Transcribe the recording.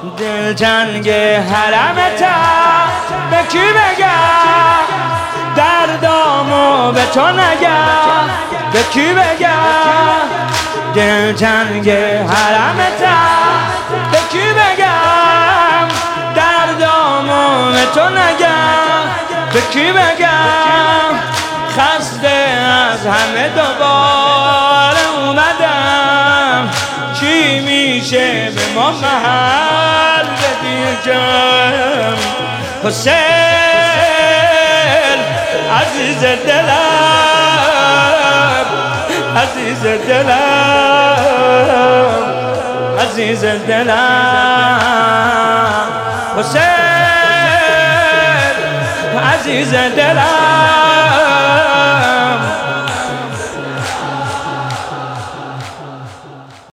دلتنگ حرمتم به کی بگم دردامو به تو نگم به کی بگم دلتنگ حرمتم به کی بگم دردامو به تو نگم به کی بگم خسته از همه دوباره اومدم چی میشه به ما محل بدیجم حسین عزیز دلم عزیز دلم عزیز دلم حسین عزیز دلم